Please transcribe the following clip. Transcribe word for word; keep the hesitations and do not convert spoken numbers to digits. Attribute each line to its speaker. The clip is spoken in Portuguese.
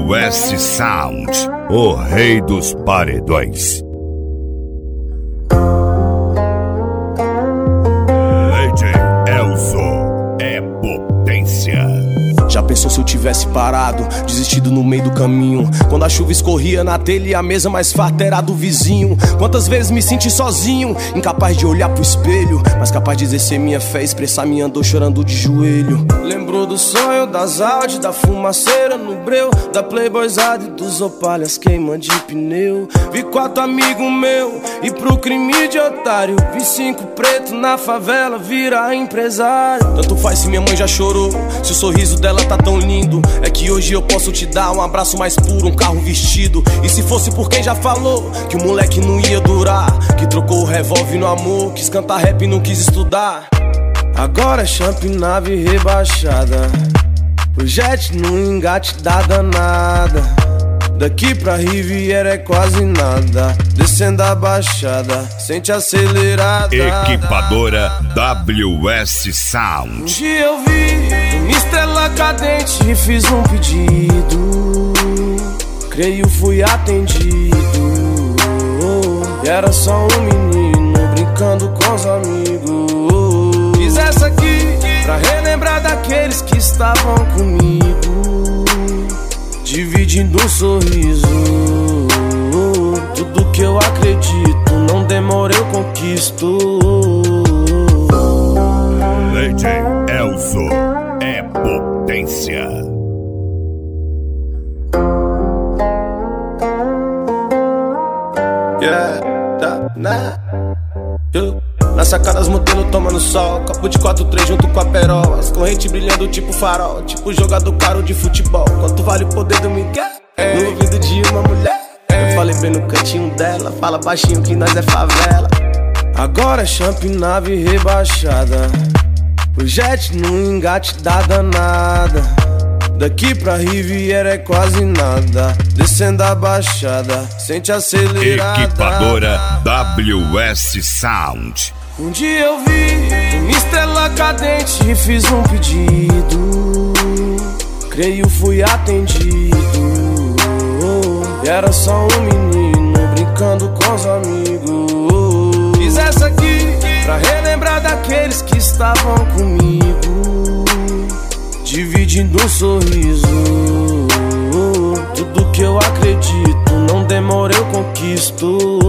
Speaker 1: W S Sound, o rei dos paredões. D J Elzo é potência.
Speaker 2: Já pensou se eu tivesse parado, desistido no meio do caminho? Quando a chuva escorria na telha e a mesa mais farta era do vizinho. Quantas vezes me senti sozinho, incapaz de olhar pro espelho, mas capaz de exercer minha fé, expressar minha dor chorando de joelho. Lembrou do sonho, das Audi, da fumaceira no breu, da Playboyzada e dos opalhas queima de pneu. Vi quatro amigos meu e pro crime de otário, vi cinco preto na favela virar empresário. Tanto faz se minha mãe já chorou, se o sorriso dela tá tão lindo. É que hoje eu posso te dar um abraço mais puro, um carro vestido. E se fosse por quem já falou que o moleque não ia durar, que trocou o revólver no amor, quis cantar rap e não quis estudar. Agora é champ, nave rebaixada, o jet no engate da danada. Daqui pra Riviera é quase nada, descendo a baixada, sente acelerada.
Speaker 1: Equipadora W S Sound.
Speaker 2: Um dia eu vi uma estrela cadente e fiz um pedido, creio fui atendido. E era só um menino brincando com os amigos. Fiz essa aqui pra relembrar daqueles que estavam comigo, dividindo um sorriso. Tudo que eu acredito, não demora eu conquisto.
Speaker 1: D J Elzo é potência.
Speaker 2: Yeah, tá, né? Eu na sacada, as modelos tomando sol, copo de quatro três junto com a perola, as correntes brilhando tipo farol, tipo jogador caro de futebol. Quanto vale o poder do Miguel no ouvido de uma mulher? Eu falei bem no cantinho dela, fala baixinho que nós é favela. Agora é champ, nave rebaixada, o jet no engate da danada. Daqui pra Riviera é quase nada, descendo a baixada, sente acelerada.
Speaker 1: Equipadora W S Sound.
Speaker 2: Um dia eu vi uma estrela cadente e fiz um pedido, creio fui atendido. E era só um menino brincando com os amigos. Fiz essa aqui pra relembrar daqueles que estavam comigo, dividindo um sorriso. Tudo que eu acredito, não demora eu conquisto.